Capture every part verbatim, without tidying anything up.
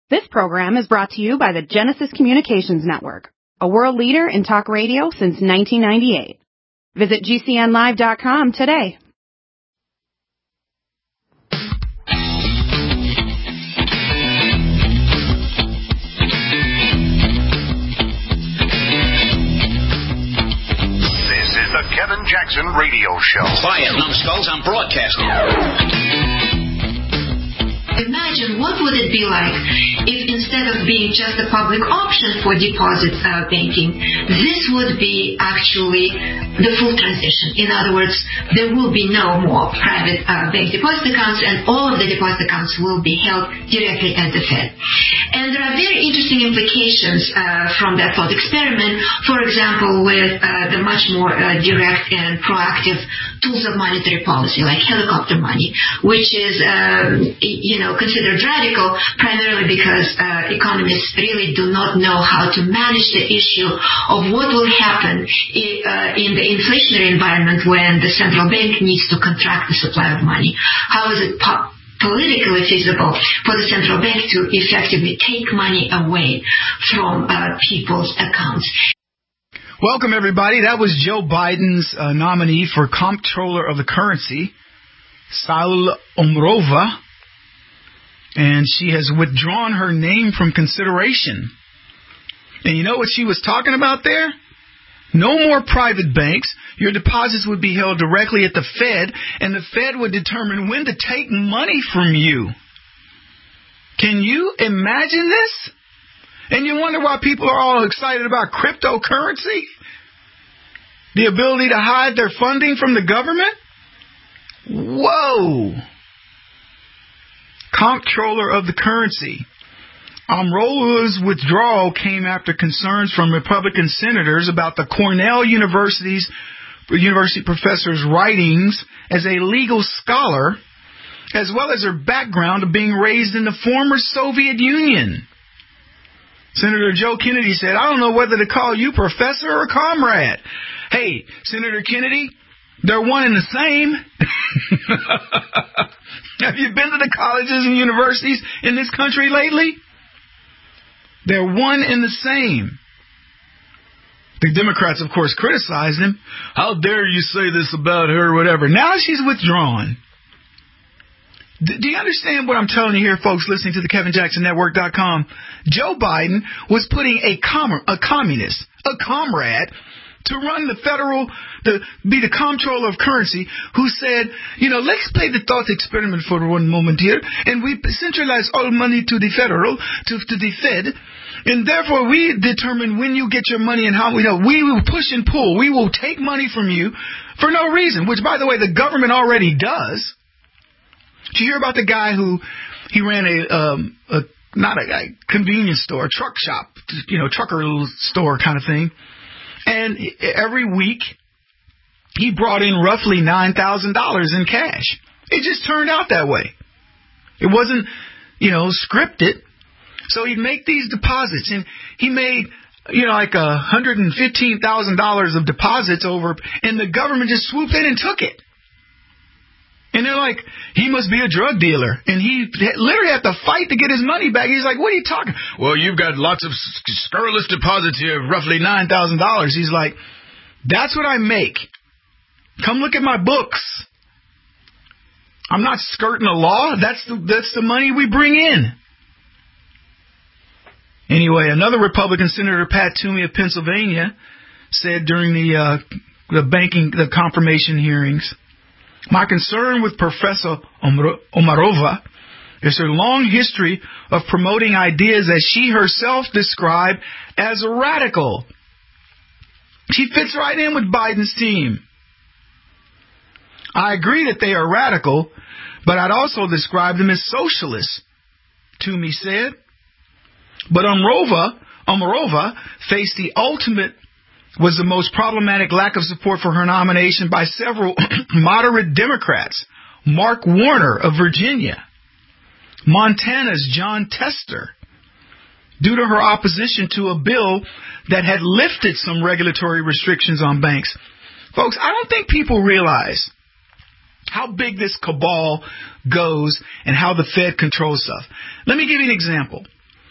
This program is brought to you by the Genesis Communications Network, a world leader in talk radio since nineteen ninety-eight. Visit G C N live dot com today. This is the Kevin Jackson Radio Show. Quiet, numbskulls, I'm broadcasting. Imagine what would it be like if instead of being just a public option for deposit uh, banking, this would be actually the full transition. In other words, there will be no more private uh, bank deposit accounts, and all of the deposit accounts will be held directly at the Fed. And there are very interesting implications uh, from that thought experiment, for example, with uh, the much more uh, direct and proactive tools of monetary policy, like helicopter money, which is, um, you know, considered radical primarily because uh, economists really do not know how to manage the issue of what will happen in, uh, in the inflationary environment when the central bank needs to contract the supply of money. How is it po- politically feasible for the central bank to effectively take money away from uh, people's accounts? Welcome, everybody. That was Joe Biden's uh, nominee for Comptroller of the Currency, Saule Omarova. And she has withdrawn her name from consideration. And you know what she was talking about there? No more private banks. Your deposits would be held directly at the Fed, and the Fed would determine when to take money from you. Can you imagine this? And you wonder why people are all excited about cryptocurrency? The ability to hide their funding from the government? Whoa! Comptroller of the Currency. Omarova's withdrawal came after concerns from Republican senators about the Cornell University's university professor's writings as a legal scholar, as well as her background of being raised in the former Soviet Union. Senator Joe Kennedy said, "I don't know whether to call you professor or comrade." Hey, Senator Kennedy, they're one and the same. Have you been to the colleges and universities in this country lately? They're one and the same. The Democrats, of course, criticized him. How dare you say this about her or whatever. Now she's withdrawn. D- do you understand what I'm telling you here, folks, listening to the Kevin Jackson Network dot com? Joe Biden was putting a, com- a communist, a comrade, to run the federal, the, be the comptroller of currency, who said, you know, let's play the thought experiment for one moment here, and we centralize all money to the federal, to, to the Fed, and therefore we determine when you get your money and how we know. We will push and pull. We will take money from you for no reason, which, by the way, the government already does. Did you hear about the guy who, he ran a, um, a not a, a convenience store, a truck shop, you know, trucker store kind of thing. And every week, he brought in roughly nine thousand dollars in cash. It just turned out that way. It wasn't, you know, scripted. So he'd make these deposits, and he made, you know, like one hundred fifteen thousand dollars of deposits over, and the government just swooped in and took it. And they're like, he must be a drug dealer. And he literally had to fight to get his money back. He's like, what are you talking? Well, you've got lots of scurrilous deposits here, roughly nine thousand dollars. He's like, that's what I make. Come look at my books. I'm not skirting the law. That's the, that's the money we bring in. Anyway, another Republican Senator, Pat Toomey of Pennsylvania, said during the, uh, the banking, the confirmation hearings, my concern with Professor Omarova is her long history of promoting ideas that she herself described as radical. She fits right in with Biden's team. I agree that they are radical, but I'd also describe them as socialists, Toomey said. But Omarova, Omarova faced the ultimate was the most problematic lack of support for her nomination by several moderate Democrats. Mark Warner of Virginia, Montana's John Tester, due to her opposition to a bill that had lifted some regulatory restrictions on banks. Folks, I don't think people realize how big this cabal goes and how the Fed controls stuff. Let me give you an example.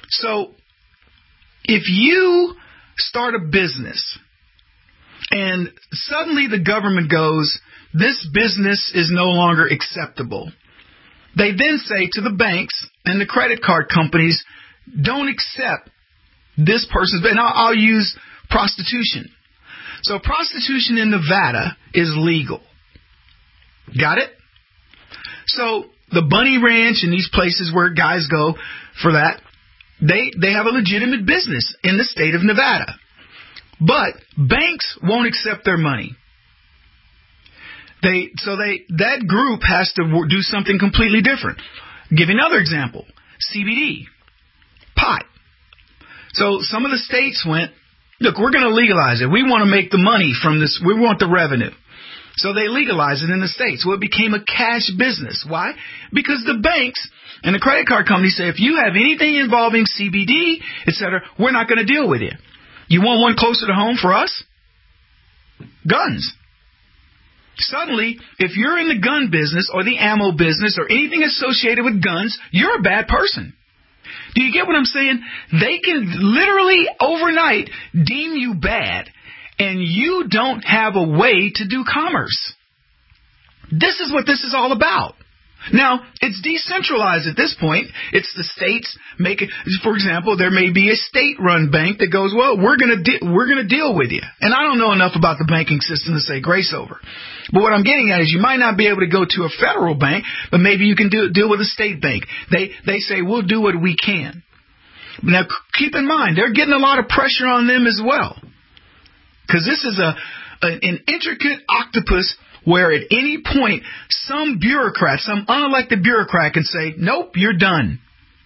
So if you start a business and suddenly the government goes, this business is no longer acceptable, they then say to the banks and the credit card companies, don't accept this person's, and I'll, I'll use prostitution. So prostitution in Nevada is legal. Got it? So the Bunny Ranch and these places where guys go for that, they they have a legitimate business in the state of Nevada. But banks won't accept their money. They so they that group has to do something completely different. Give you another example. C B D, pot. So some of the states went, look, we're going to legalize it. We want to make the money from this. We want the revenue. So they legalized it in the states. Well, it became a cash business. Why? Because the banks and the credit card companies say, if you have anything involving C B D, et cetera, we're not going to deal with it. You want one closer to home for us? Guns. Suddenly, if you're in the gun business or the ammo business or anything associated with guns, you're a bad person. Do you get what I'm saying? They can literally overnight deem you bad, and you don't have a way to do commerce. This is what this is all about. Now, it's decentralized at this point. It's the states making, for example, there may be a state-run bank that goes, well, we're going to de- we're going to deal with you. And I don't know enough about the banking system to say grace over. But what I'm getting at is you might not be able to go to a federal bank, but maybe you can do, deal with a state bank. They they say, we'll do what we can. Now, keep in mind, they're getting a lot of pressure on them as well. Because this is a, a an intricate octopus where at any point some bureaucrat, some unelected bureaucrat can say, nope, you're done.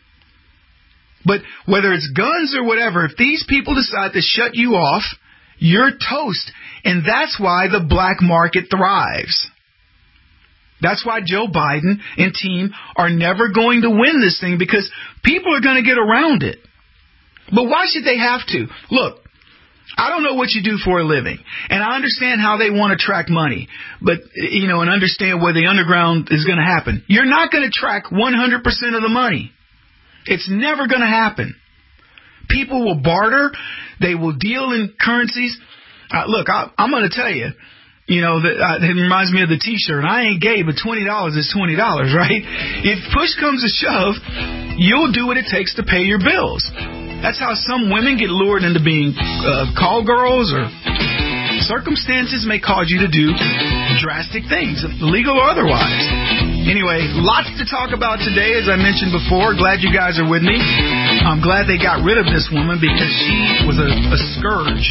But whether it's guns or whatever, if these people decide to shut you off, you're toast. And that's why the black market thrives. That's why Joe Biden and team are never going to win this thing, because people are going to get around it. But why should they have to? Look, I don't know what you do for a living, and I understand how they want to track money, but, you know, and understand where the underground is going to happen. You're not going to track one hundred percent of the money. It's never going to happen. People will barter. They will deal in currencies. Uh, look, I, I'm going to tell you, you know, that uh, it reminds me of the T-shirt. I ain't gay, but twenty dollars is twenty dollars, right? If push comes to shove, you'll do what it takes to pay your bills. That's how some women get lured into being uh, call girls, or circumstances may cause you to do drastic things, legal or otherwise. Anyway, lots to talk about today, as I mentioned before. Glad you guys are with me. I'm glad they got rid of this woman because she was a, a scourge.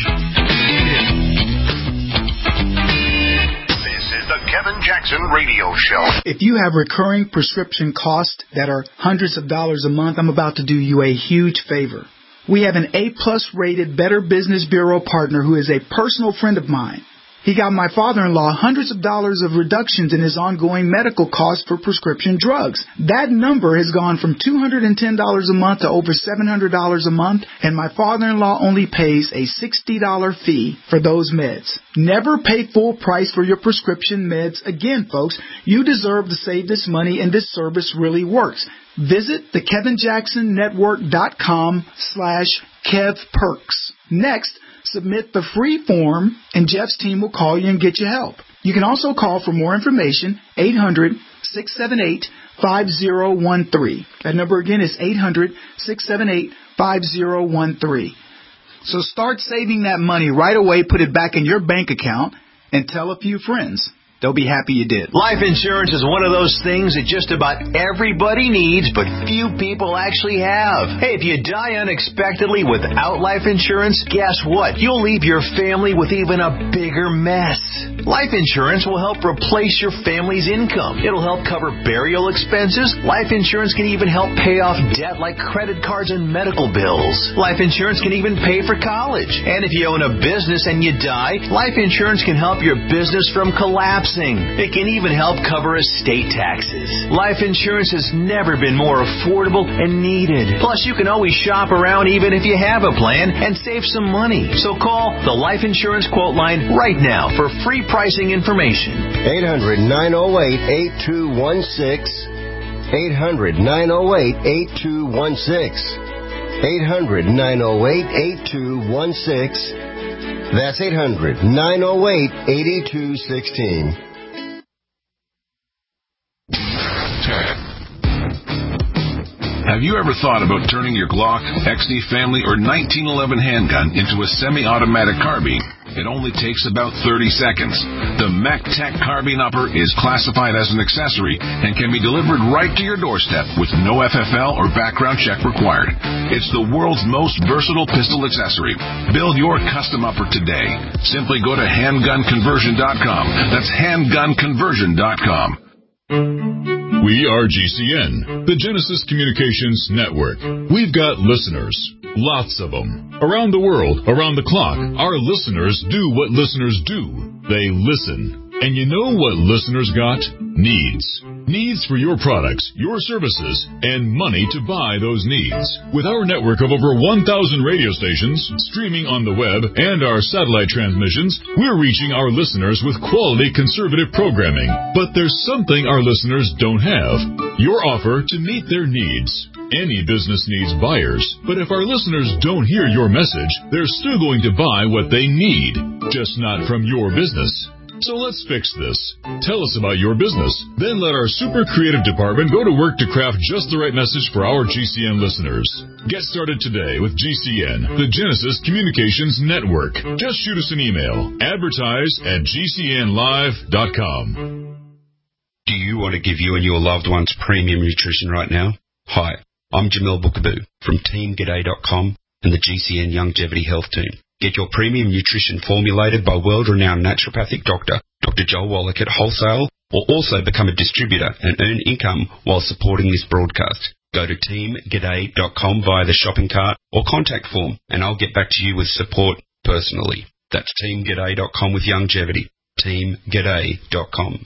This is the Kevin Jackson Radio Show. If you have recurring prescription costs that are hundreds of dollars a month, I'm about to do you a huge favor. We have an A-plus rated Better Business Bureau partner who is a personal friend of mine. He got my father-in-law hundreds of dollars of reductions in his ongoing medical costs for prescription drugs. That number has gone from two hundred ten dollars a month to over seven hundred dollars a month, and my father-in-law only pays a sixty dollars fee for those meds. Never pay full price for your prescription meds again, folks. You deserve to save this money, and this service really works. Visit the Kevin Jackson Network dot com slash Kev Perks. Next, submit the free form, and Jeff's team will call you and get you help. You can also call for more information, eight hundred, six seven eight, five zero one three. That number again is eight hundred, six seven eight, five zero one three. So start saving that money right away, put it back in your bank account, and tell a few friends. They'll be happy you did. Life insurance is one of those things that just about everybody needs, but few people actually have. Hey, if you die unexpectedly without life insurance, guess what? You'll leave your family with even a bigger mess. Life insurance will help replace your family's income. It'll help cover burial expenses. Life insurance can even help pay off debt like credit cards and medical bills. Life insurance can even pay for college. And if you own a business and you die, life insurance can help your business from collapsing. It can even help cover estate taxes. Life insurance has never been more affordable and needed. Plus, you can always shop around even if you have a plan and save some money. So call the Life Insurance Quote Line right now for free pricing information. eight hundred, nine oh eight, eight two one six. eight hundred, nine oh eight, eight two one six. eight hundred, nine oh eight, eight two one six. That's eight hundred, nine oh eight, eight two one six. Have you ever thought about turning your Glock, X D Family, or nineteen eleven handgun into a semi-automatic carbine? It only takes about thirty seconds. The MacTac Carbine Upper is classified as an accessory and can be delivered right to your doorstep with no F F L or background check required. It's the world's most versatile pistol accessory. Build your custom upper today. Simply go to handgun conversion dot com. That's handgun conversion dot com. We are G C N, the Genesis Communications Network. We've got listeners, lots of them. Around the world, around the clock, our listeners do what listeners do. They listen. And you know what listeners got? Needs. Needs for your products, your services, and money to buy those needs. With our network of over one thousand radio stations, streaming on the web, and our satellite transmissions, we're reaching our listeners with quality conservative programming. But there's something our listeners don't have. Your offer to meet their needs. Any business needs buyers, but if our listeners don't hear your message, they're still going to buy what they need, just not from your business. So let's fix this. Tell us about your business. Then let our super creative department go to work to craft just the right message for our G C N listeners. Get started today with G C N, the Genesis Communications Network. Just shoot us an email. Advertise at G C N live dot com. Do you want to give you and your loved ones premium nutrition right now? Hi, I'm Jamil Bookaboo from team g'day dot com and the G C N Longevity Health Team. Get your premium nutrition formulated by world-renowned naturopathic doctor, Doctor Joel Wallach at wholesale, or also become a distributor and earn income while supporting this broadcast. Go to team g'day dot com via the shopping cart or contact form, and I'll get back to you with support personally. That's team g'day dot com with longevity. team g'day dot com.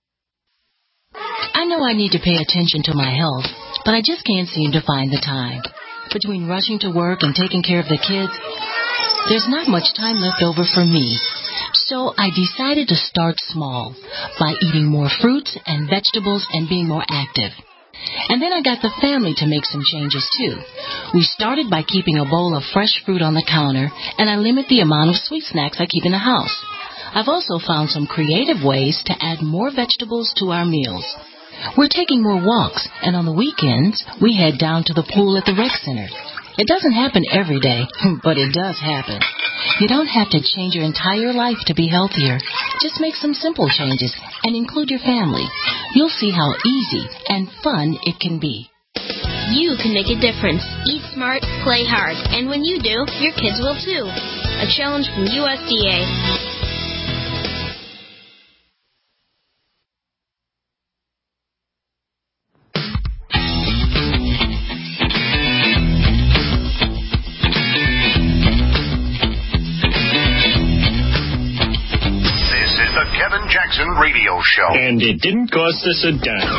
I know I need to pay attention to my health, but I just can't seem to find the time. Between rushing to work and taking care of the kids, there's not much time left over for me. So I decided to start small by eating more fruits and vegetables and being more active. And then I got the family to make some changes too. We started by keeping a bowl of fresh fruit on the counter, and I limit the amount of sweet snacks I keep in the house. I've also found some creative ways to add more vegetables to our meals. We're taking more walks, and on the weekends, we head down to the pool at the rec center. It doesn't happen every day, but it does happen. You don't have to change your entire life to be healthier. Just make some simple changes and include your family. You'll see how easy and fun it can be. You can make a difference. Eat smart, play hard, and when you do, your kids will too. A challenge from U S D A. Kevin Jackson Radio Show. And it didn't cost us a dime.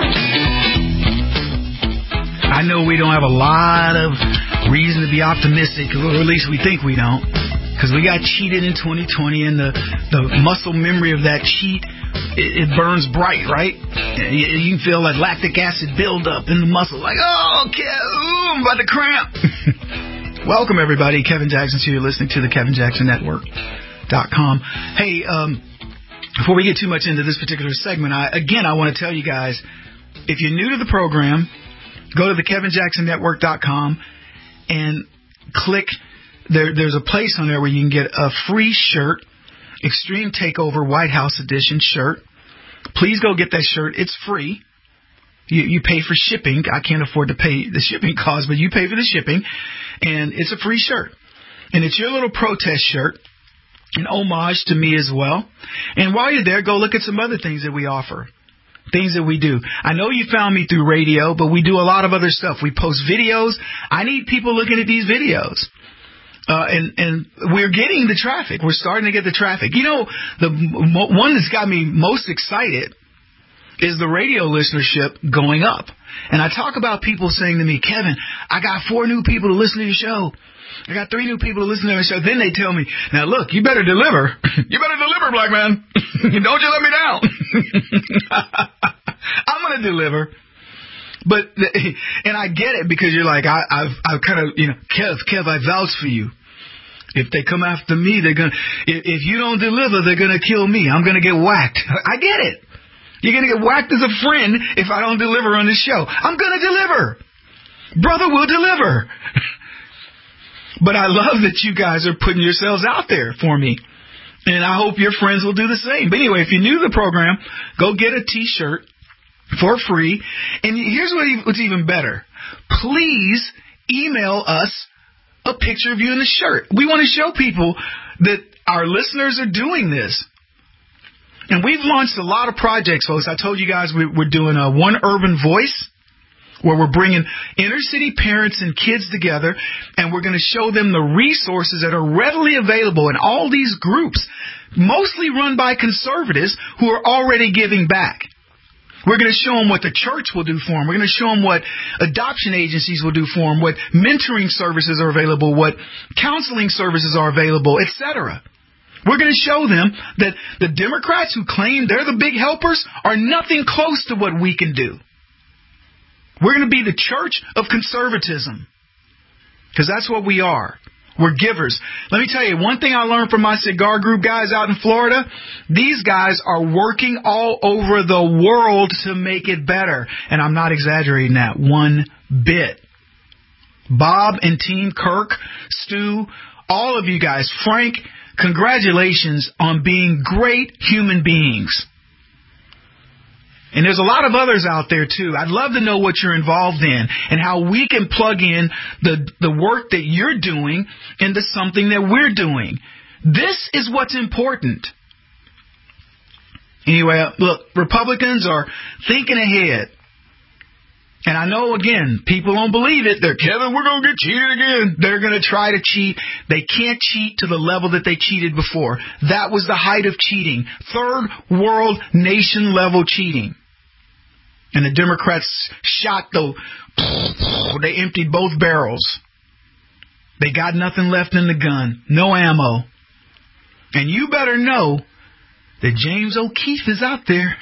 I know we don't have a lot of reason to be optimistic, or at least we think we don't, because we got cheated in twenty twenty, and the, the muscle memory of that cheat, it, it burns bright, right? You, you can feel that lactic acid build up in the muscle, like, oh, okay, ooh, I'm about to cramp. Welcome, everybody. Kevin Jackson here. You're listening to the Kevin Jackson Network dot com. Hey, um, before we get too much into this particular segment, I, again, I want to tell you guys, if you're new to the program, go to the Kevin Jackson Network dot com and click, there, there's a place on there where you can get a free shirt, Extreme Takeover White House Edition shirt. Please go get that shirt. It's free. You, you pay for shipping. I can't afford to pay the shipping cost, but you pay for the shipping, and it's a free shirt. And it's your little protest shirt, an homage to me as well. And while you're there, go look at some other things that we offer, things that we do. I know you found me through radio, but we do a lot of other stuff. We post videos. I need people looking at these videos. Uh, and, and we're getting the traffic. We're starting to get the traffic. You know, the mo- one that's got me most excited is the radio listenership going up. And I talk about people saying to me, Kevin, I got four new people to listen to your show. I got three new people to listen to my show. Then they tell me, now look, you better deliver. You better deliver, black man. Don't you let me down. I'm going to deliver. But, and I get it because you're like, I, I've, I've kind of, you know, Kev, Kev, I vouch for you. If they come after me, they're going to, if, if you don't deliver, they're going to kill me. I'm going to get whacked. I get it. You're going to get whacked as a friend if I don't deliver on this show. I'm going to deliver. Brother will deliver. But I love that you guys are putting yourselves out there for me. And I hope your friends will do the same. But anyway, if you're new to the program, go get a T-shirt for free. And here's what, what's even better. Please email us a picture of you in the shirt. We want to show people that our listeners are doing this. And we've launched a lot of projects, folks. I told you guys we, we're doing a One Urban Voice, where we're bringing inner city parents and kids together, and we're going to show them the resources that are readily available in all these groups, mostly run by conservatives who are already giving back. We're going to show them what the church will do for them. We're going to show them what adoption agencies will do for them, what mentoring services are available, what counseling services are available, et cetera. We're going to show them that the Democrats who claim they're the big helpers are nothing close to what we can do. We're going to be the church of conservatism, because that's what we are. We're givers. Let me tell you, one thing I learned from my cigar group guys out in Florida, these guys are working all over the world to make it better. And I'm not exaggerating that one bit. Bob and Team Kirk, Stu, all of you guys, Frank, congratulations on being great human beings. And there's a lot of others out there, too. I'd love to know what you're involved in and how we can plug in the, the work that you're doing into something that we're doing. This is what's important. Anyway, look, Republicans are thinking ahead. And I know, again, people don't believe it. They're, Kevin, we're going to get cheated again. They're going to try to cheat. They can't cheat to the level that they cheated before. That was the height of cheating. Third world nation level cheating. And the Democrats shot the, they emptied both barrels. They got nothing left in the gun. No ammo. And you better know that James O'Keefe is out there.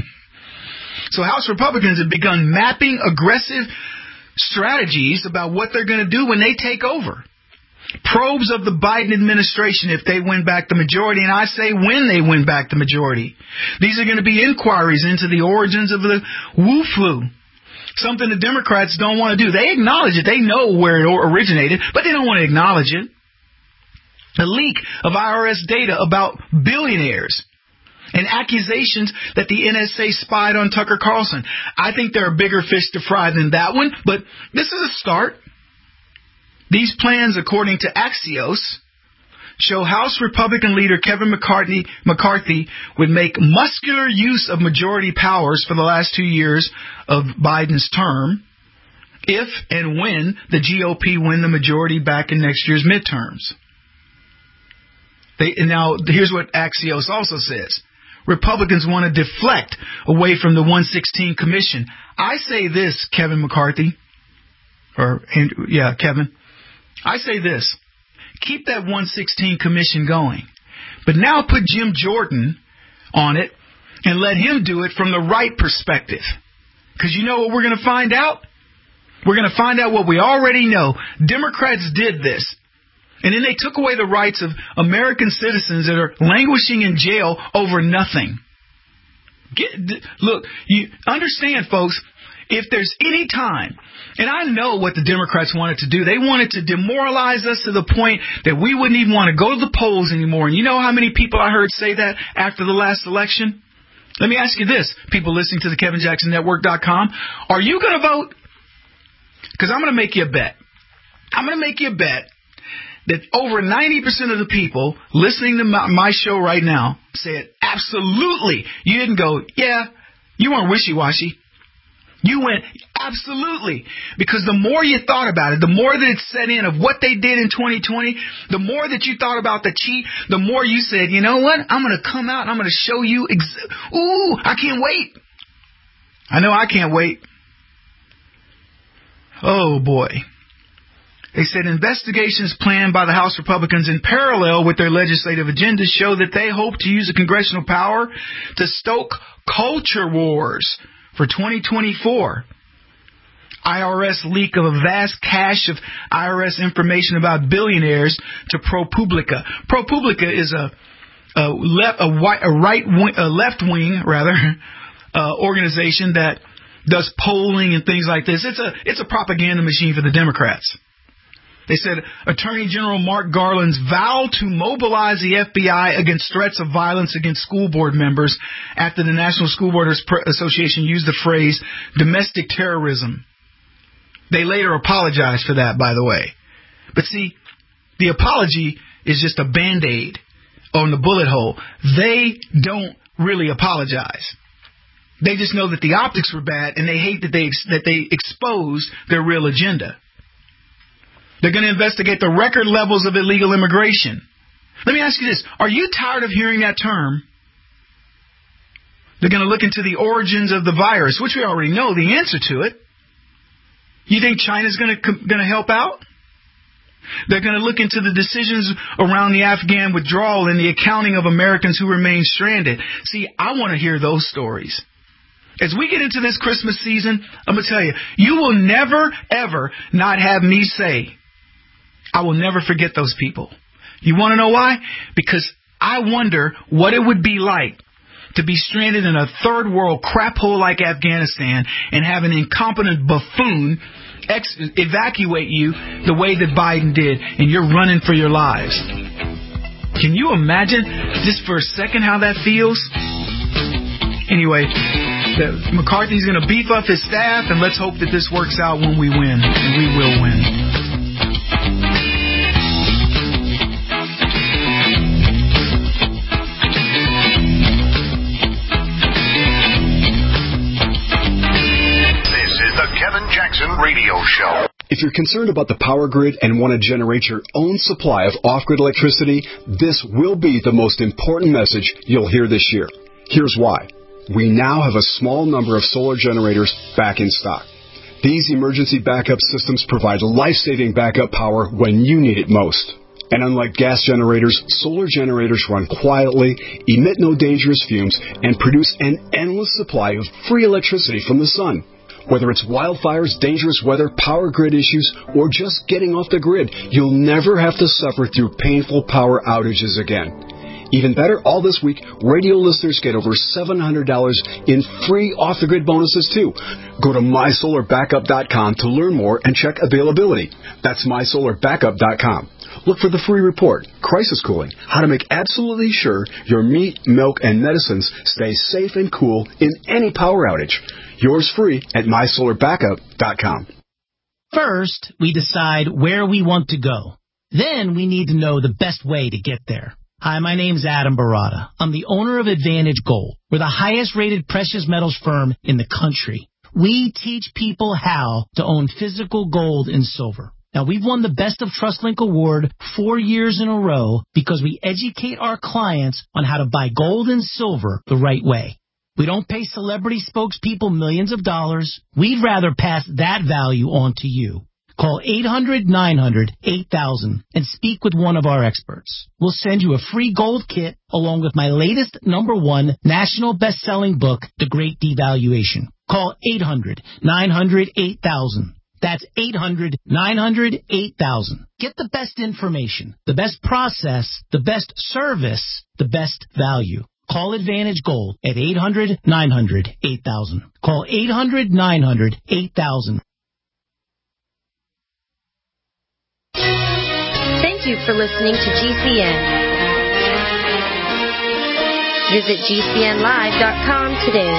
So House Republicans have begun mapping aggressive strategies about what they're going to do when they take over. Probes of the Biden administration if they win back the majority, and I say when they win back the majority. These are going to be inquiries into the origins of the Wu flu, something the Democrats don't want to do. They acknowledge it. They know where it originated, but they don't want to acknowledge it. The leak of I R S data about billionaires and accusations that the N S A spied on Tucker Carlson. I think there are bigger fish to fry than that one, but this is a start. These plans, according to Axios, show House Republican leader Kevin McCarthy, McCarthy would make muscular use of majority powers for the last two years of Biden's term if and when the G O P win the majority back in next year's midterms. They, and now, here's what Axios also says. Republicans want to deflect away from the one sixteen Commission. I say this, Kevin McCarthy, or, yeah, Kevin. I say this, keep that one sixteen Commission going, but now put Jim Jordan on it and let him do it from the right perspective. Because you know what we're going to find out? We're going to find out what we already know. Democrats did this. And then they took away the rights of American citizens that are languishing in jail over nothing. Get, look, you understand, folks, if there's any time, and I know what the Democrats wanted to do. They wanted to demoralize us to the point that we wouldn't even want to go to the polls anymore. And you know how many people I heard say that after the last election? Let me ask you this, people listening to the Kevin Jackson Network dot com. Are you going to vote? Because I'm going to make you a bet. I'm going to make you a bet that over ninety percent of the people listening to my, my show right now said, absolutely. You didn't go, yeah, you weren't wishy-washy. You went, absolutely. Because the more you thought about it, the more that it set in of what they did in twenty twenty, the more that you thought about the cheat, the more you said, you know what? I'm going to come out and I'm going to show you. Ex- Ooh, I can't wait. I know I can't wait. Oh, boy. They said investigations planned by the House Republicans in parallel with their legislative agenda show that they hope to use the congressional power to stoke culture wars for twenty twenty-four. I R S leak of a vast cache of I R S information about billionaires to ProPublica. ProPublica is a a, left, a, white, a right wing, a left wing rather uh, organization that does polling and things like this. It's a it's a propaganda machine for the Democrats. They said Attorney General Mark Garland's vow to mobilize the F B I against threats of violence against school board members after the National School Board Association used the phrase domestic terrorism. They later apologized for that, by the way. But see, the apology is just a Band-Aid on the bullet hole. They don't really apologize. They just know that the optics were bad, and they hate that they that they exposed their real agenda. They're going to investigate the record levels of illegal immigration. Let me ask you this. Are you tired of hearing that term? They're going to look into the origins of the virus, which we already know the answer to it. You think China's going to going to help out? They're going to look into the decisions around the Afghan withdrawal and the accounting of Americans who remain stranded. See, I want to hear those stories. As we get into this Christmas season, I'm going to tell you, you will never, ever not have me say, I will never forget those people. You want to know why? Because I wonder what it would be like to be stranded in a third world crap hole like Afghanistan and have an incompetent buffoon ex- evacuate you the way that Biden did, and you're running for your lives. Can you imagine just for a second how that feels? Anyway, the, McCarthy's going to beef up his staff, and let's hope that this works out when we win, and we will win. Jackson Radio Show. If you're concerned about the power grid and want to generate your own supply of off-grid electricity, this will be the most important message you'll hear this year. Here's why. We now have a small number of solar generators back in stock. These emergency backup systems provide life-saving backup power when you need it most. And unlike gas generators, solar generators run quietly, emit no dangerous fumes, and produce an endless supply of free electricity from the sun. Whether it's wildfires, dangerous weather, power grid issues, or just getting off the grid, you'll never have to suffer through painful power outages again. Even better, all this week, radio listeners get over seven hundred dollars in free off-the-grid bonuses, too. Go to my solar backup dot com to learn more and check availability. That's my solar backup dot com. Look for the free report, Crisis Cooling, how to make absolutely sure your meat, milk, and medicines stay safe and cool in any power outage. Yours free at my solar backup dot com. First, we decide where we want to go. Then we need to know the best way to get there. Hi, my name's Adam Barada. I'm the owner of Advantage Gold. We're the highest rated precious metals firm in the country. We teach people how to own physical gold and silver. Now, we've won the Best of TrustLink Award four years in a row because we educate our clients on how to buy gold and silver the right way. We don't pay celebrity spokespeople millions of dollars. We'd rather pass that value on to you. Call eight hundred nine hundred eight thousand and speak with one of our experts. We'll send you a free gold kit along with my latest number one national best-selling book, The Great Devaluation. Call eight hundred nine hundred eight thousand. That's eight hundred nine hundred eight thousand. Get the best information, the best process, the best service, the best value. Call Advantage Gold at eight hundred nine hundred eight thousand. Call eight hundred nine hundred eight thousand. Thank you for listening to G C N. Visit G C N live dot com today.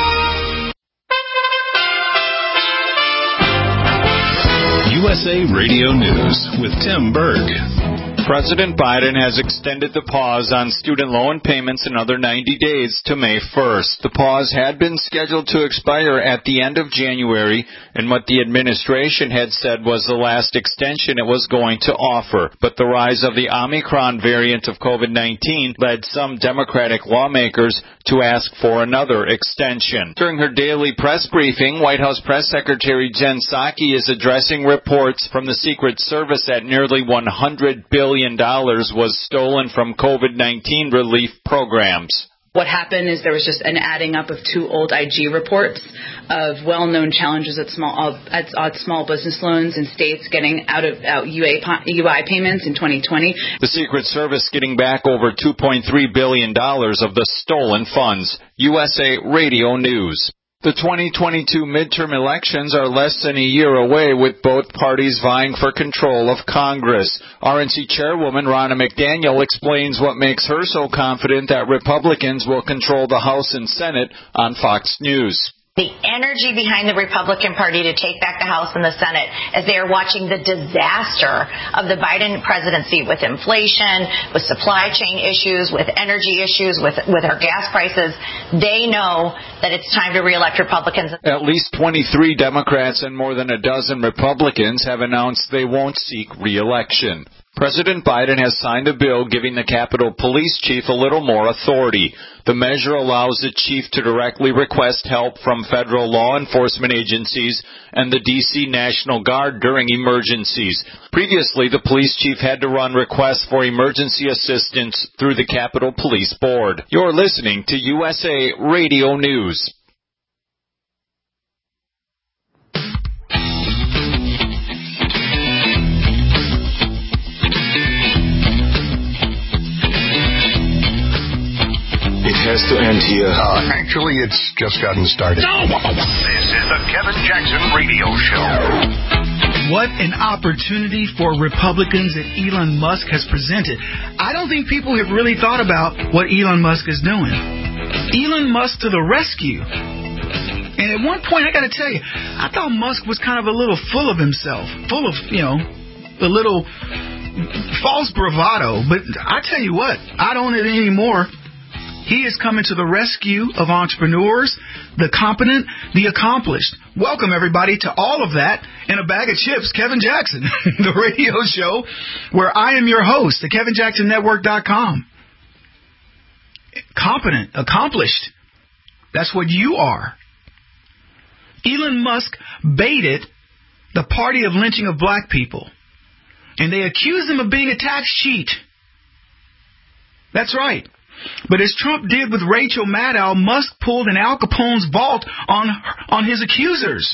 U S A Radio News with Tim Berg. President Biden has extended the pause on student loan payments another ninety days to May first. The pause had been scheduled to expire at the end of January, and what the administration had said was the last extension it was going to offer. But the rise of the Omicron variant of COVID nineteen led some Democratic lawmakers to ask for another extension. During her daily press briefing, White House Press Secretary Jen Psaki is addressing reports from the Secret Service that nearly one hundred billion dollars was stolen from COVID nineteen relief programs. What happened is there was just an adding up of two old I G reports of well-known challenges at small at, at small business loans in states getting out of out U I payments in twenty twenty. The Secret Service getting back over two point three billion dollars of the stolen funds. U S A Radio News. The twenty twenty-two midterm elections are less than a year away, with both parties vying for control of Congress. R N C Chairwoman Ronna McDaniel explains what makes her so confident that Republicans will control the House and Senate on Fox News. The energy behind the Republican Party to take back the House and the Senate as they are watching the disaster of the Biden presidency with inflation, with supply chain issues, with energy issues, with, with our gas prices. They know that it's time to reelect Republicans. At least twenty-three Democrats and more than a dozen Republicans have announced they won't seek re-election. President Biden has signed a bill giving the Capitol Police Chief a little more authority. The measure allows the chief to directly request help from federal law enforcement agencies and the D C National Guard during emergencies. Previously, the police chief had to run requests for emergency assistance through the Capitol Police Board. You're listening to U S A Radio News. It has to end here. Uh, actually, it's just gotten started. No! This is the Kevin Jackson Radio Show. What an opportunity for Republicans that Elon Musk has presented. I don't think people have really thought about what Elon Musk is doing. Elon Musk to the rescue. And at one point, I got to tell you, I thought Musk was kind of a little full of himself, full of, you know, a little false bravado. But I tell you what, I don't need it anymore. He is coming to the rescue of entrepreneurs, the competent, the accomplished. Welcome, everybody, to all of that in a bag of chips. Kevin Jackson, the radio show where I am your host, the Kevin Jackson Network dot com. Competent, accomplished. That's what you are. Elon Musk baited the party of lynching of black people, and they accused him of being a tax cheat. That's right. But as Trump did with Rachel Maddow, Musk pulled an Al Capone's vault on on his accusers.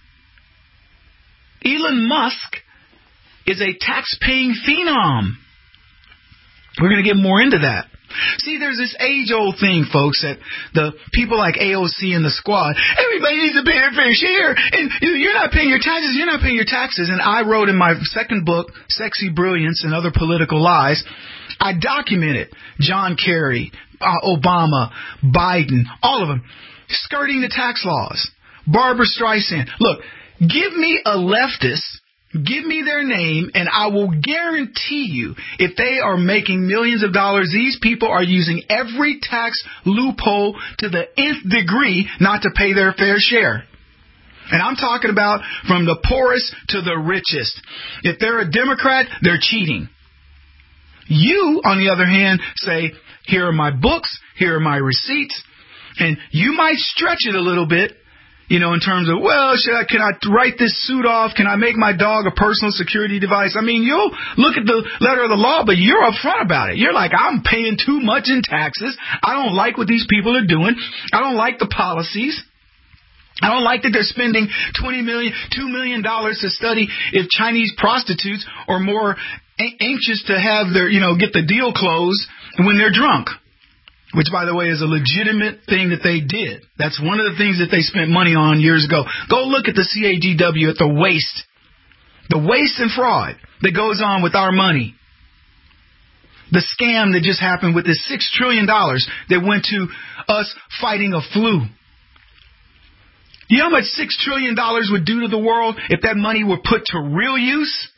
Elon Musk is a tax-paying phenom. We're going to get more into that. See, there's this age-old thing, folks, that the people like A O C and the squad, everybody needs to pay their fair share, and you're not paying your taxes, you're not paying your taxes. And I wrote in my second book, Sexy Brilliance and Other Political Lies, I documented John Kerry, uh, Obama, Biden, all of them, skirting the tax laws. Barbara Streisand. Look, give me a leftist, give me their name, and I will guarantee you, if they are making millions of dollars, these people are using every tax loophole to the nth degree not to pay their fair share. And I'm talking about from the poorest to the richest. If they're a Democrat, they're cheating. You, on the other hand, say, here are my books, here are my receipts, and you might stretch it a little bit, you know, in terms of, well, should I, can I write this suit off? Can I make my dog a personal security device? I mean, you'll look at the letter of the law, but you're upfront about it. You're like, I'm paying too much in taxes. I don't like what these people are doing. I don't like the policies. I don't like that they're spending twenty million dollars, two million dollars to study if Chinese prostitutes are more anxious to have their, you know, get the deal closed when they're drunk. Which, by the way, is a legitimate thing that they did. That's one of the things that they spent money on years ago. Go look at the C A G W, at the waste. The waste and fraud that goes on with our money. The scam that just happened with this six trillion dollars that went to us fighting a flu. You know how much six trillion dollars would do to the world if that money were put to real use?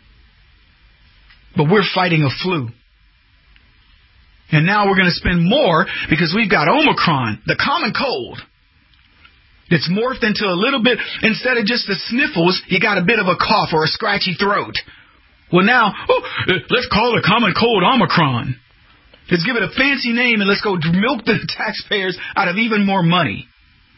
But we're fighting a flu. And now we're going to spend more because we've got Omicron, the common cold. It's morphed into a little bit, instead of just the sniffles, you got a bit of a cough or a scratchy throat. Well, now, oh, let's call it common cold Omicron. Let's give it a fancy name and let's go milk the taxpayers out of even more money.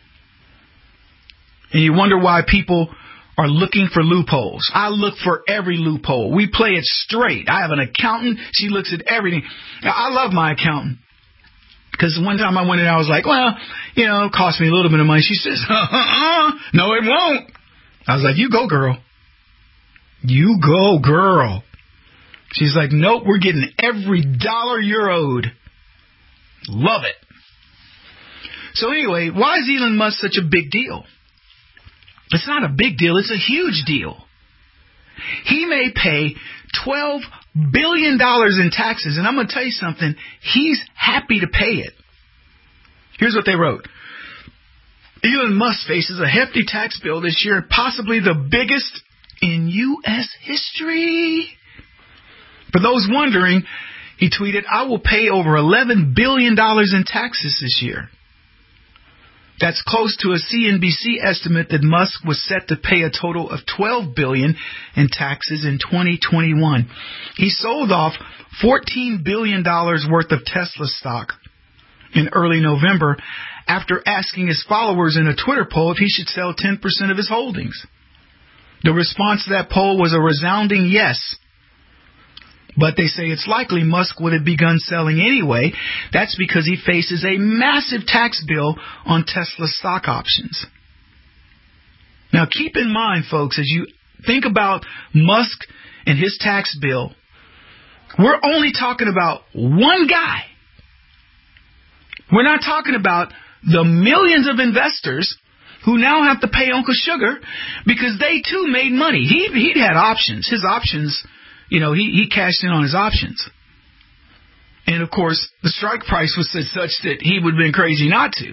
And you wonder why people are looking for loopholes. I look for every loophole. We play it straight. I have an accountant. She looks at everything. Now, I love my accountant. Because one time I went in, I was like, well, you know, it cost me a little bit of money. She says, uh-uh, no, it won't. I was like, you go, girl. You go, girl. She's like, nope, we're getting every dollar you're owed. Love it. So anyway, why is Elon Musk such a big deal? It's not a big deal. It's a huge deal. He may pay twelve billion dollars in taxes, and I'm going to tell you something. He's happy to pay it. Here's what they wrote. Elon Musk faces a hefty tax bill this year, possibly the biggest in U S history. For those wondering, he tweeted, I will pay over eleven billion dollars in taxes this year. That's close to a C N B C estimate that Musk was set to pay a total of twelve billion dollars in taxes in twenty twenty-one. He sold off fourteen billion dollars worth of Tesla stock in early November after asking his followers in a Twitter poll if he should sell ten percent of his holdings. The response to that poll was a resounding yes. But they say it's likely Musk would have begun selling anyway. That's because he faces a massive tax bill on Tesla stock options. Now keep in mind, folks, as you think about Musk and his tax bill, we're only talking about one guy. We're not talking about the millions of investors who now have to pay Uncle Sugar because they too made money. He, he'd had options. His options... You know, he, he cashed in on his options. And, of course, the strike price was such that he would have been crazy not to.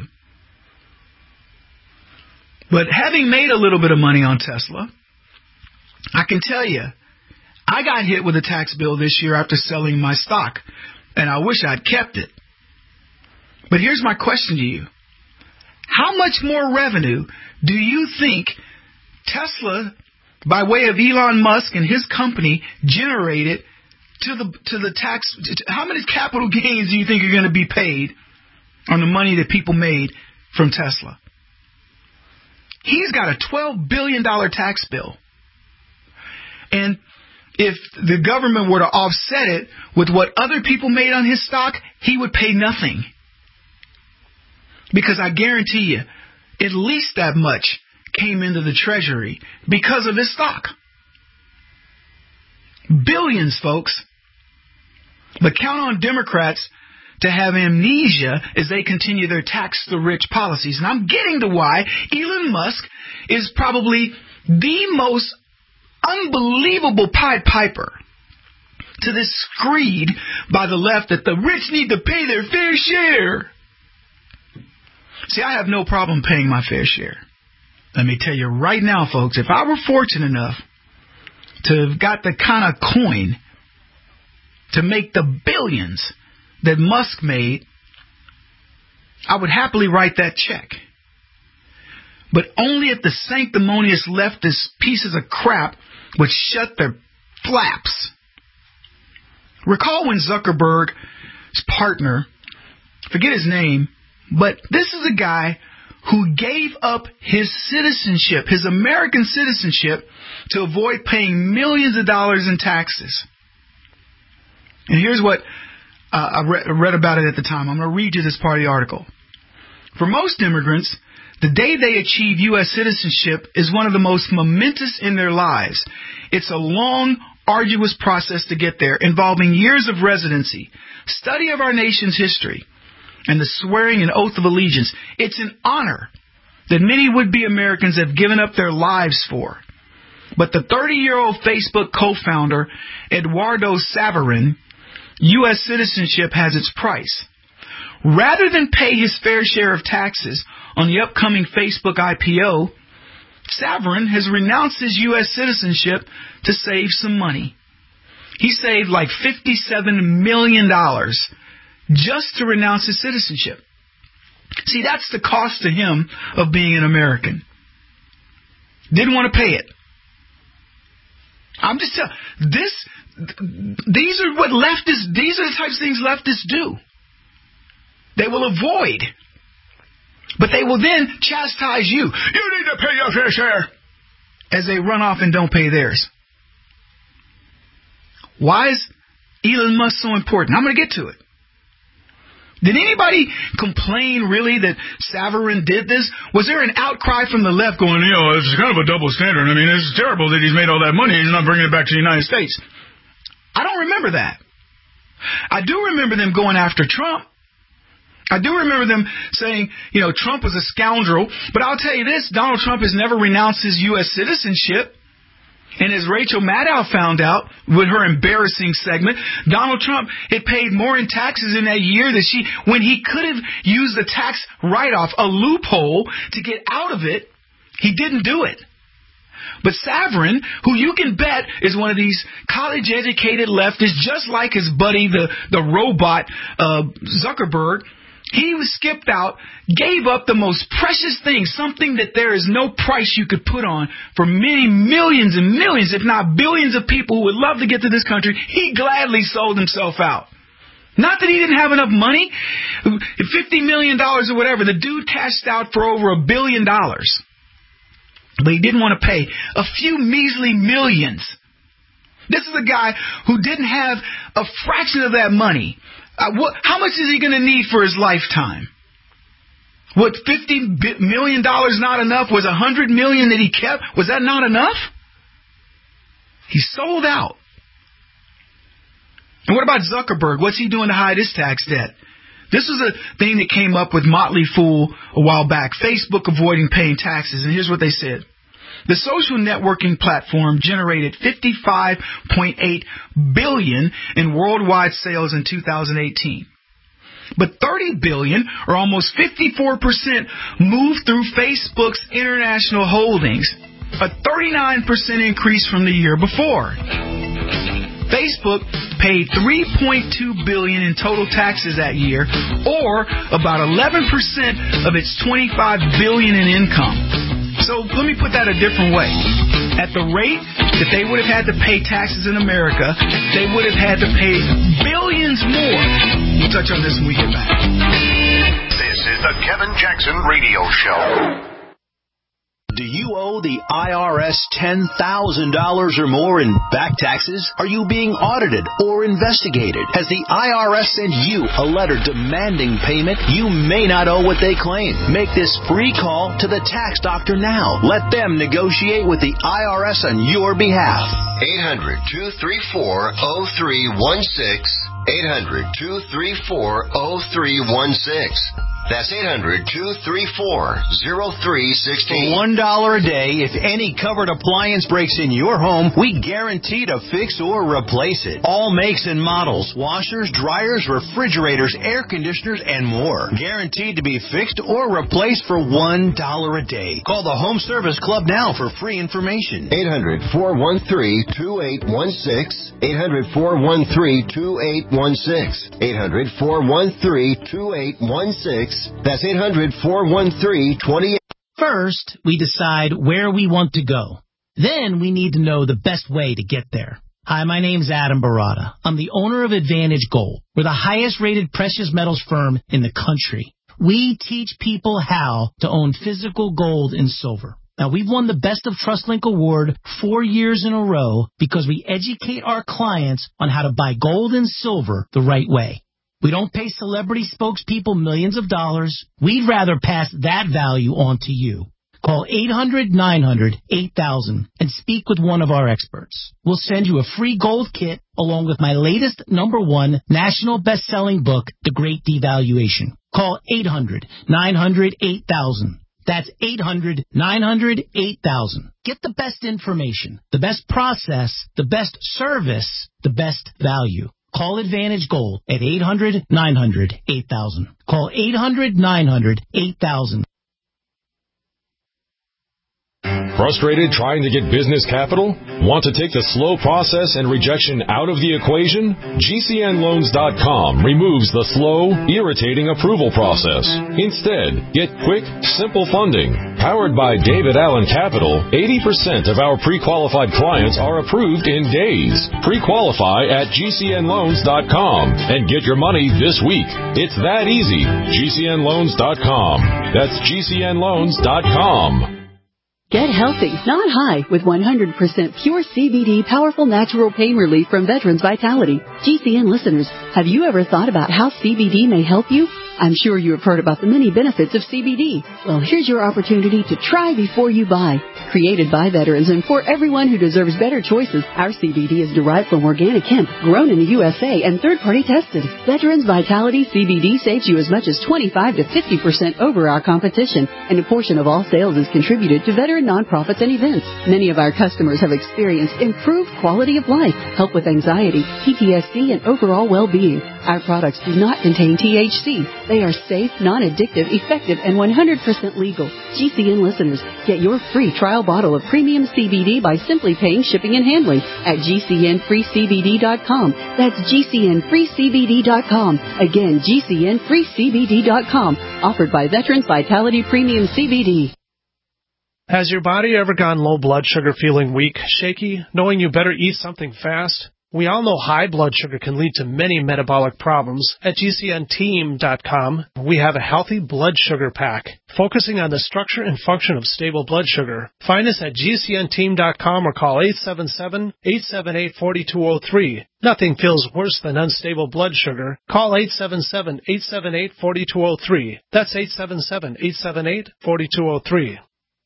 But having made a little bit of money on Tesla, I can tell you, I got hit with a tax bill this year after selling my stock. And I wish I'd kept it. But here's my question to you. How much more revenue do you think Tesla, by way of Elon Musk and his company, generated to the to the tax? How many capital gains do you think are going to be paid on the money that people made from Tesla? He's got a twelve billion dollars tax bill. And if the government were to offset it with what other people made on his stock, he would pay nothing. Because I guarantee you, at least that much came into the treasury because of his stock. Billions, folks. But count on Democrats to have amnesia as they continue their tax-the-rich policies. And I'm getting to why Elon Musk is probably the most unbelievable Pied Piper to this screed by the left that the rich need to pay their fair share. See, I have no problem paying my fair share. Let me tell you right now, folks, if I were fortunate enough to have got the kind of coin to make the billions that Musk made, I would happily write that check. But only if the sanctimonious leftist pieces of crap would shut their flaps. Recall when Zuckerberg's partner, forget his name, but this is a guy who gave up his citizenship, his American citizenship, to avoid paying millions of dollars in taxes. And here's what uh, I re- read about it at the time. I'm going to read you this part of the article. For most immigrants, the day they achieve U S citizenship is one of the most momentous in their lives. It's a long, arduous process to get there, involving years of residency, study of our nation's history, and the swearing and oath of allegiance. It's an honor that many would-be Americans have given up their lives for. But the thirty-year-old Facebook co-founder, Eduardo Saverin, U S citizenship has its price. Rather than pay his fair share of taxes on the upcoming Facebook I P O, Saverin has renounced his U S citizenship to save some money. He saved like fifty-seven million dollars just to renounce his citizenship. See, that's the cost to him of being an American. Didn't want to pay it. I'm just telling this. These are what leftists. These are the types of things leftists do. They will avoid, but they will then chastise you. You need to pay your fair share, as they run off and don't pay theirs. Why is Elon Musk so important? I'm going to get to it. Did anybody complain, really, that Savarin did this? Was there an outcry from the left going, you know, it's kind of a double standard. I mean, it's terrible that he's made all that money and he's not bringing it back to the United States. I don't remember that. I do remember them going after Trump. I do remember them saying, you know, Trump was a scoundrel. But I'll tell you this, Donald Trump has never renounced his U S citizenship. And as Rachel Maddow found out with her embarrassing segment, Donald Trump had paid more in taxes in that year that she, when he could have used the tax write-off, a loophole to get out of it, he didn't do it. But Savarin, who you can bet is one of these college-educated leftists, just like his buddy, the, the robot uh, Zuckerberg, he was skipped out, gave up the most precious thing, something that there is no price you could put on for many millions and millions, if not billions of people who would love to get to this country. He gladly sold himself out. Not that he didn't have enough money, fifty million dollars or whatever. The dude cashed out for over a billion dollars. But he didn't want to pay a few measly millions. This is a guy who didn't have a fraction of that money. Uh, what, how much is he going to need for his lifetime? What, fifty million dollars not enough? Was one hundred million dollars that he kept? Was that not enough? He sold out. And what about Zuckerberg? What's he doing to hide his tax debt? This was a thing that came up with Motley Fool a while back. Facebook avoiding paying taxes. And here's what they said. The social networking platform generated fifty-five point eight billion dollars in worldwide sales in two thousand eighteen. But thirty billion dollars, or almost fifty-four percent, moved through Facebook's international holdings, a thirty-nine percent increase from the year before. Facebook paid three point two billion dollars in total taxes that year, or about eleven percent of its twenty-five billion dollars in income. So let me put that a different way. At the rate that they would have had to pay taxes in America, they would have had to pay billions more. We'll touch on this when we get back. This is the Kevin Jackson Radio Show. Do you owe the I R S ten thousand dollars or more in back taxes? Are you being audited or investigated? Has the I R S sent you a letter demanding payment? You may not owe what they claim. Make this free call to the tax doctor now. Let them negotiate with the I R S on your behalf. eight hundred, two three four, oh three one six. eight hundred, two three four, oh three one six. That's eight hundred, two three four, oh three one six. For one dollar a day, if any covered appliance breaks in your home, we guarantee to fix or replace it. All makes and models, washers, dryers, refrigerators, air conditioners, and more. Guaranteed to be fixed or replaced for one dollar a day. Call the Home Service Club now for free information. eight hundred, four one three, two eight one six. eight hundred, four one three, two eight one six. eight hundred, four one three, two eight one six. That's eight hundred, four one three, two eight. First, we decide where we want to go. Then we need to know the best way to get there. Hi, my name's Adam Barata. I'm the owner of Advantage Gold. We're the highest rated precious metals firm in the country. We teach people how to own physical gold and silver. Now, we've won the Best of TrustLink Award four years in a row because we educate our clients on how to buy gold and silver the right way. We don't pay celebrity spokespeople millions of dollars. We'd rather pass that value on to you. Call eight hundred, nine hundred, eight thousand and speak with one of our experts. We'll send you a free gold kit along with my latest number one national best-selling book, The Great Devaluation. Call eight hundred, nine hundred, eight thousand. That's eight hundred, nine hundred, eight thousand. Get the best information, the best process, the best service, the best value. Call Advantage Gold at eight hundred, nine hundred, eight thousand. Call eight hundred, nine hundred, eight thousand. Frustrated trying to get business capital? Want to take the slow process and rejection out of the equation? G C N loans dot com removes the slow, irritating approval process. Instead, get quick, simple funding. Powered by David Allen Capital, eighty percent of our pre-qualified clients are approved in days. Pre-qualify at G C N loans dot com and get your money this week. It's that easy. G C N loans dot com. That's G C N loans dot com. Get healthy, not high, with one hundred percent pure C B D powerful natural pain relief from Veterans Vitality. G C N listeners, have you ever thought about how C B D may help you? I'm sure you have heard about the many benefits of C B D. Well, here's your opportunity to try before you buy. Created by veterans and for everyone who deserves better choices, our C B D is derived from organic hemp, grown in the U S A, and third-party tested. Veterans Vitality C B D saves you as much as twenty-five to fifty percent over our competition, and a portion of all sales is contributed to veteran nonprofits and events. Many of our customers have experienced improved quality of life, help with anxiety, P T S D, and overall well-being. Our products do not contain T H C. They are safe, non-addictive, effective, and one hundred percent legal. G C N listeners, get your free trial bottle of premium C B D by simply paying shipping and handling at G C N free C B D dot com. That's G C N free C B D dot com. Again, G C N free C B D dot com. Offered by Veterans Vitality Premium C B D. Has your body ever gone low blood sugar, feeling weak, shaky, knowing you better eat something fast? We all know high blood sugar can lead to many metabolic problems. At G C N team dot com, we have a healthy blood sugar pack, focusing on the structure and function of stable blood sugar. Find us at G C N team dot com or call eight seven seven, eight seven eight, four two zero three. Nothing feels worse than unstable blood sugar. Call eight seven seven, eight seven eight, four two zero three. That's eight seven seven, eight seven eight, four two zero three.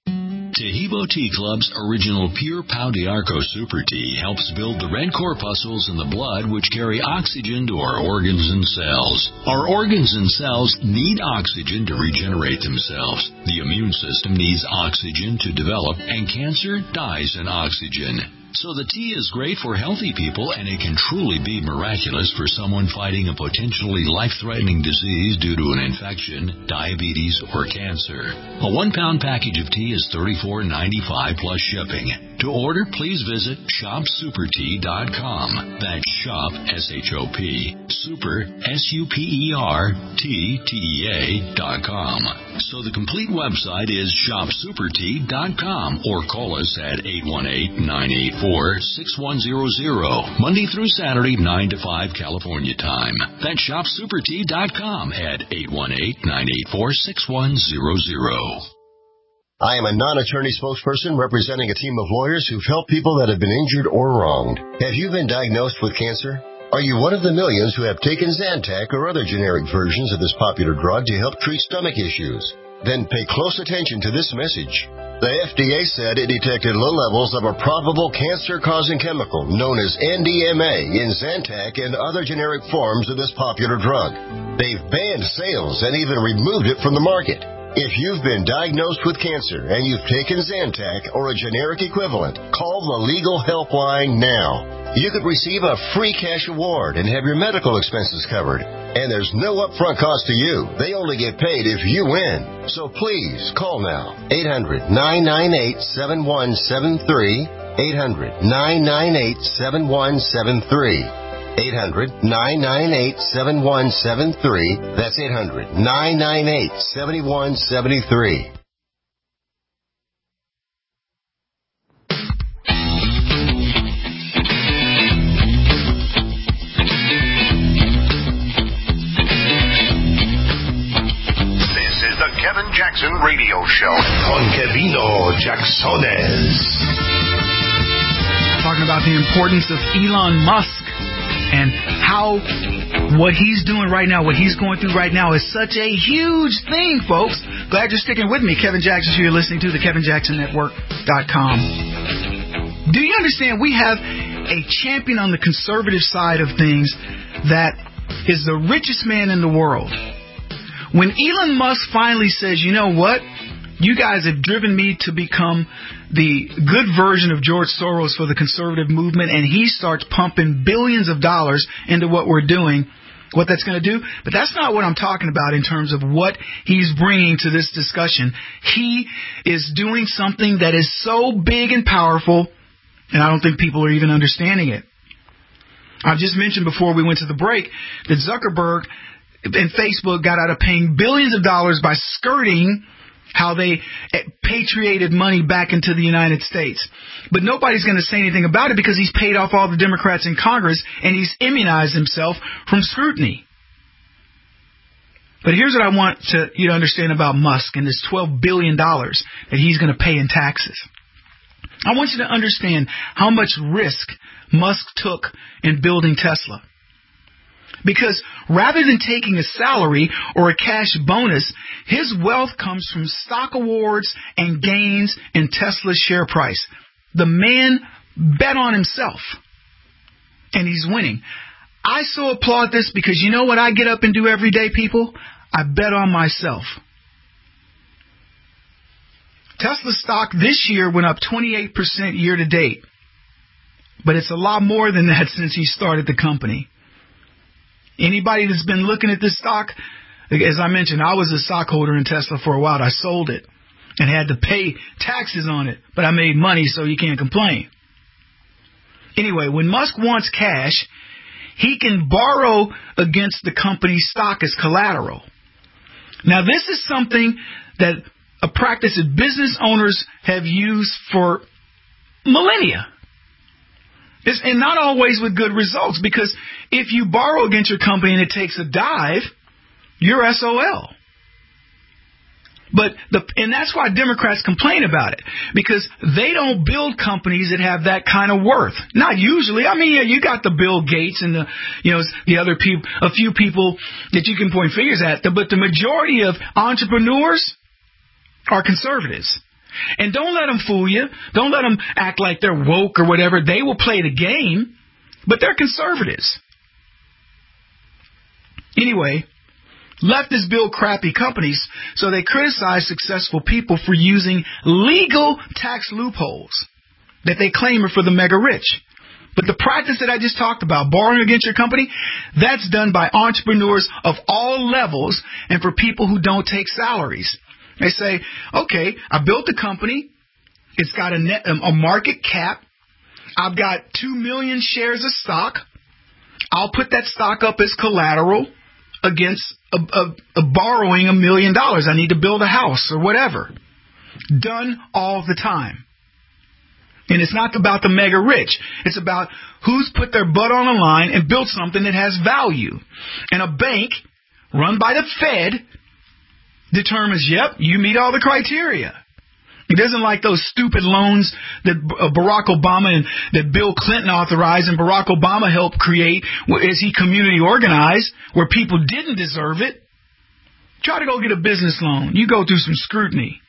Tahibo Tea Club's original Pure Pau d'Arco Super Tea helps build the red corpuscles in the blood which carry oxygen to our organs and cells. Our organs and cells need oxygen to regenerate themselves. The immune system needs oxygen to develop, and cancer dies in oxygen. So the tea is great for healthy people, and it can truly be miraculous for someone fighting a potentially life-threatening disease due to an infection, diabetes, or cancer. A one-pound package of tea is thirty-four ninety-five plus shipping. To order, please visit shop super tea dot com. That's shop, S H O P, super, S U P E R, T, T E A, dot com. So the complete website is shop super tea dot com, or call us at eight one eight, nine eight four, six one zero zero, Monday through Saturday, nine to five California time. That's shop super tea dot com at eight one eight, nine eight four, six one zero zero. I am a non-attorney spokesperson representing a team of lawyers who've helped people that have been injured or wronged. Have you been diagnosed with cancer? Are you one of the millions who have taken Zantac or other generic versions of this popular drug to help treat stomach issues? Then pay close attention to this message. The F D A said it detected low levels of a probable cancer-causing chemical known as N D M A in Zantac and other generic forms of this popular drug. They've banned sales and even removed it from the market. If you've been diagnosed with cancer and you've taken Zantac or a generic equivalent, call the Legal Helpline now. You could receive a free cash award and have your medical expenses covered. And there's no upfront cost to you. They only get paid if you win. So please, call now. eight hundred, nine nine eight, seven one seven three. eight hundred, nine nine eight, seven one seven three. eight hundred, nine nine eight, seven one seven three. That's eight hundred, nine nine eight, seven one seven three. Kevin Jackson Radio Show. Con Kevino Jacksones. Talking about the importance of Elon Musk and how what he's doing right now, what he's going through right now is such a huge thing, folks. Glad you're sticking with me. Kevin Jackson, who you're listening to, the Kevin Jackson Network dot com. Do you understand we have a champion on the conservative side of things that is the richest man in the world? When Elon Musk finally says, you know what, you guys have driven me to become the good version of George Soros for the conservative movement, and he starts pumping billions of dollars into what we're doing, what that's going to do. But that's not what I'm talking about in terms of what he's bringing to this discussion. He is doing something that is so big and powerful, and I don't think people are even understanding it. I've just mentioned before we went to the break that Zuckerberg and Facebook got out of paying billions of dollars by skirting how they patriated money back into the United States. But nobody's going to say anything about it because he's paid off all the Democrats in Congress and he's immunized himself from scrutiny. But here's what I want to, you to understand about Musk and this twelve billion dollars that he's going to pay in taxes. I want you to understand how much risk Musk took in building Tesla. Because rather than taking a salary or a cash bonus, his wealth comes from stock awards and gains in Tesla's share price. The man bet on himself, and he's winning. I so applaud this because you know what I get up and do every day, people? I bet on myself. Tesla stock this year went up twenty-eight percent year to date. But it's a lot more than that since he started the company. Anybody that's been looking at this stock, as I mentioned, I was a stockholder in Tesla for a while. I sold it and had to pay taxes on it. But I made money, so you can't complain. Anyway, when Musk wants cash, he can borrow against the company's stock as collateral. Now, this is something that a practice that business owners have used for millennia. It's, and not always with good results, because if you borrow against your company and it takes a dive, you're S O L. But the, and that's why Democrats complain about it, because they don't build companies that have that kind of worth. Not usually. I mean, yeah, you got the Bill Gates and the, you know, the other people, a few people that you can point fingers at, but the majority of entrepreneurs are conservatives. And don't let them fool you. Don't let them act like they're woke or whatever. They will play the game, but they're conservatives. Anyway, leftists build crappy companies, so they criticize successful people for using legal tax loopholes that they claim are for the mega rich. But the practice that I just talked about, borrowing against your company, that's done by entrepreneurs of all levels and for people who don't take salaries. They say, okay, I built a company. It's got a, net, a market cap. I've got two million shares of stock. I'll put that stock up as collateral against a, a, a borrowing a million dollars. I need to build a house or whatever. Done all the time. And it's not about the mega rich. It's about who's put their butt on the line and built something that has value. And a bank run by the Fed determines, yep, you meet all the criteria. It isn't like those stupid loans that Barack Obama and that Bill Clinton authorized and Barack Obama helped create as he community organized, where people didn't deserve it. Try to go get a business loan. You go through some scrutiny.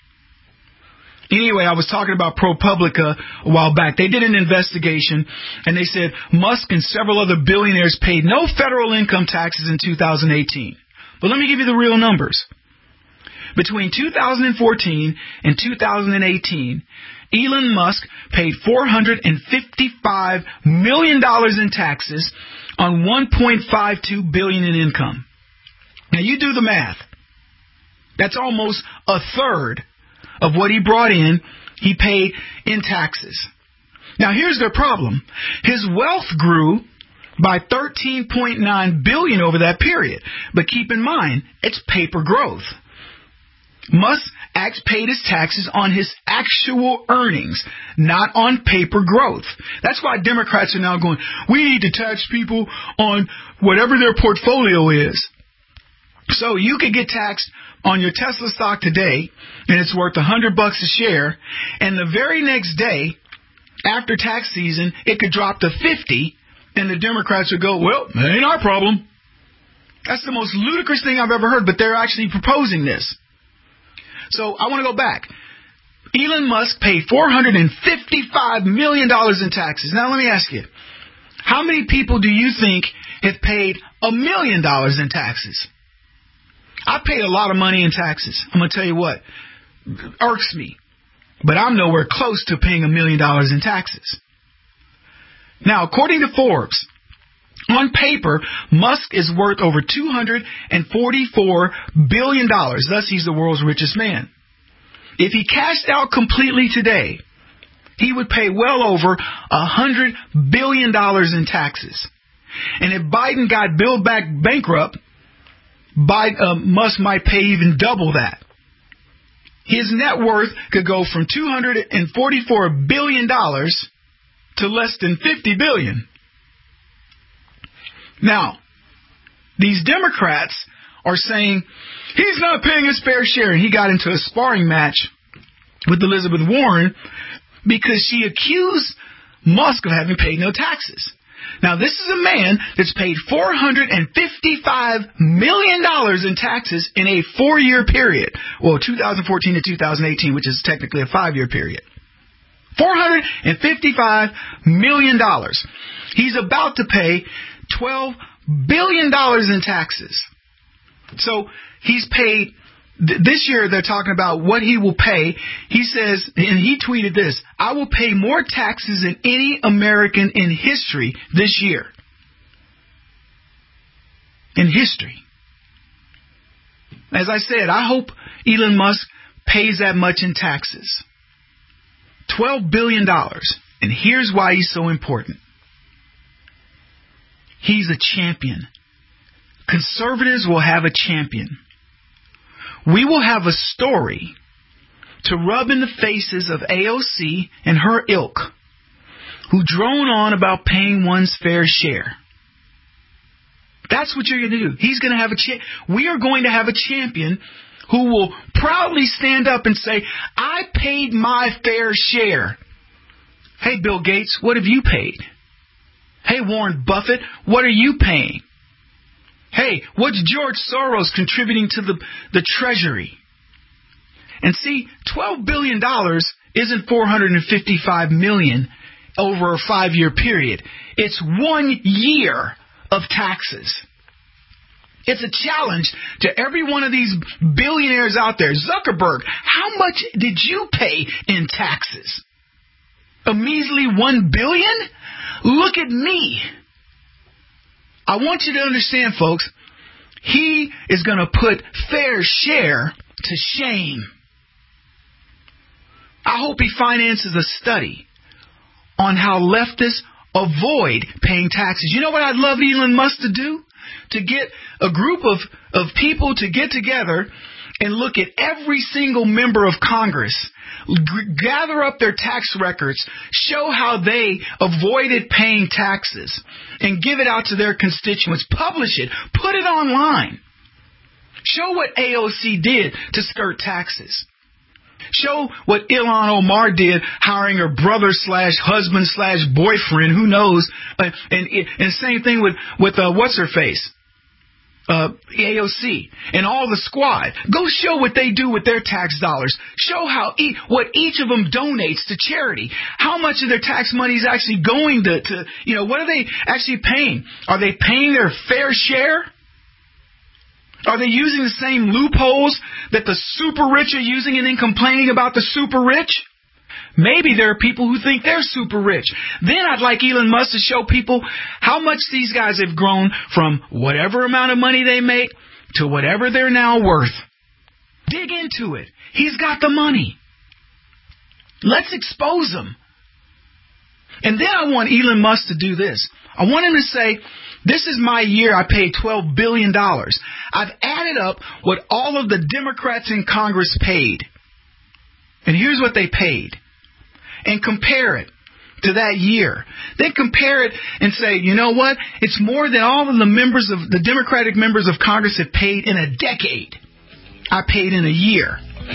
Anyway, I was talking about ProPublica a while back. They did an investigation, and they said Musk and several other billionaires paid no federal income taxes in two thousand eighteen. But let me give you the real numbers. Between two thousand fourteen and two thousand eighteen, Elon Musk paid four hundred fifty-five million dollars in taxes on one point five two billion dollars in income. Now, you do the math. That's almost a third of what he brought in, he paid in taxes. Now, here's their problem. His wealth grew by thirteen point nine billion dollars over that period. But keep in mind, it's paper growth. Musk paid his taxes on his actual earnings, not on paper growth. That's why Democrats are now going, we need to tax people on whatever their portfolio is. So you could get taxed on your Tesla stock today, and it's worth a hundred bucks a share, and the very next day, after tax season, it could drop to fifty, and the Democrats would go, well, that ain't our problem. That's the most ludicrous thing I've ever heard, but they're actually proposing this. So I want to go back. Elon Musk paid four hundred fifty-five million dollars in taxes. Now let me ask you, how many people do you think have paid a million dollars in taxes? I paid a lot of money in taxes. I'm going to tell you what, it irks me. But I'm nowhere close to paying a million dollars in taxes. Now, according to Forbes, on paper, Musk is worth over two hundred forty-four billion dollars. Thus, he's the world's richest man. If he cashed out completely today, he would pay well over one hundred billion dollars in taxes. And if Biden got Bill back bankrupt, Biden, uh, Musk might pay even double that. His net worth could go from two hundred forty-four billion dollars to less than fifty billion dollars. Now, these Democrats are saying he's not paying his fair share. And he got into a sparring match with Elizabeth Warren because she accused Musk of having paid no taxes. Now, this is a man that's paid four hundred fifty-five million dollars in taxes in a four-year period. Well, two thousand fourteen to two thousand eighteen, which is technically a five-year period. four hundred fifty-five million dollars. He's about to pay twelve billion dollars in taxes. So he's paid, th- this year they're talking about what he will pay. He says, and he tweeted this, I will pay more taxes than any American in history this year. In history. As I said, I hope Elon Musk pays that much in taxes. twelve billion dollars. And here's why he's so important. He's a champion. Conservatives will have a champion. We will have a story to rub in the faces of A O C and her ilk, who drone on about paying one's fair share. That's what you're going to do. He's going to have a cha- we are going to have a champion who will proudly stand up and say, I paid my fair share. Hey, Bill Gates, what have you paid? Hey, Warren Buffett, what are you paying? Hey, what's George Soros contributing to the, the Treasury? And see, twelve billion dollars isn't four hundred fifty-five million dollars over a five-year period. It's one year of taxes. It's a challenge to every one of these billionaires out there. Zuckerberg, how much did you pay in taxes? A measly one billion dollars? Look at me. I want you to understand, folks, he is going to put fair share to shame. I hope he finances a study on how leftists avoid paying taxes. You know what I'd love Elon Musk to do? To get a group of, of people to get together and look at every single member of Congress, g- gather up their tax records, show how they avoided paying taxes, and give it out to their constituents. Publish it. Put it online. Show what A O C did to skirt taxes. Show what Ilhan Omar did, hiring her brother slash husband slash boyfriend, who knows. Uh, and, and same thing with, with uh, what's her face? Uh, A O C and all the squad. Go show what they do with their tax dollars. Show how e- what each of them donates to charity. How much of their tax money is actually going to, to, you know, what are they actually paying? Are they paying their fair share? Are they using the same loopholes that the super rich are using and then complaining about the super rich? Maybe there are people who think they're super rich. Then I'd like Elon Musk to show people how much these guys have grown from whatever amount of money they make to whatever they're now worth. Dig into it. He's got the money. Let's expose them. And then I want Elon Musk to do this. I want him to say, this is my year. I paid twelve billion dollars. I've added up what all of the Democrats in Congress paid. And here's what they paid. And compare it to that year. Then compare it and say, you know what? It's more than all of the members of the Democratic members of Congress have paid in a decade. I paid in a year.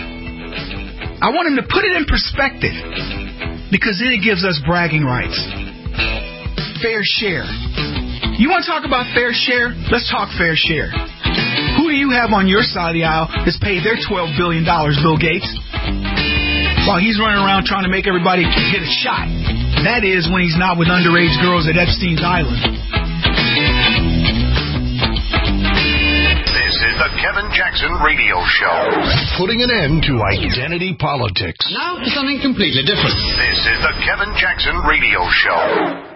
I want him to put it in perspective, because then it gives us bragging rights. Fair share. You want to talk about fair share? Let's talk fair share. Who do you have on your side of the aisle that's paid their twelve billion dollars, Bill Gates? While he's running around trying to make everybody get a shot. That is when he's not with underage girls at Epstein's Island. This is the Kevin Jackson Radio Show. Putting an end to identity politics. Now for something completely different. This is the Kevin Jackson Radio Show.